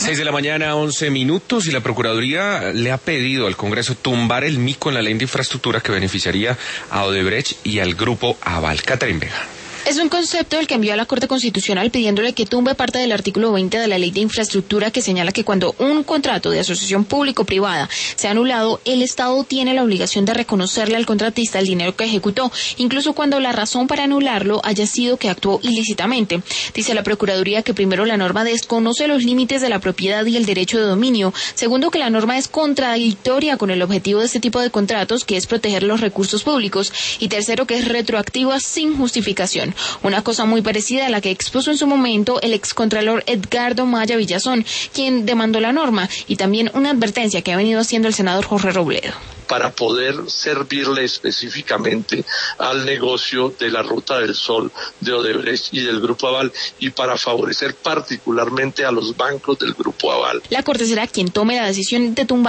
6:11 a.m, y la Procuraduría le ha pedido al Congreso tumbar el mico en la ley de infraestructura que beneficiaría a Odebrecht y al Grupo Aval. Catherine Vega. Es un concepto el que envió a la Corte Constitucional pidiéndole que tumbe parte del artículo 20 de la Ley de Infraestructura que señala que cuando un contrato de asociación público-privada sea anulado, el Estado tiene la obligación de reconocerle al contratista el dinero que ejecutó, incluso cuando la razón para anularlo haya sido que actuó ilícitamente. Dice la Procuraduría que primero la norma desconoce los límites de la propiedad y el derecho de dominio, segundo que la norma es contradictoria con el objetivo de este tipo de contratos, que es proteger los recursos públicos, y tercero que es retroactiva sin justificación. Una cosa muy parecida a la que expuso en su momento el excontralor Edgardo Maya Villazón, quien demandó la norma, y también una advertencia que ha venido haciendo el senador Jorge Robledo. Para poder servirle específicamente al negocio de la Ruta del Sol de Odebrecht y del Grupo Aval, y para favorecer particularmente a los bancos del Grupo Aval. La Corte será quien tome la decisión de tumbar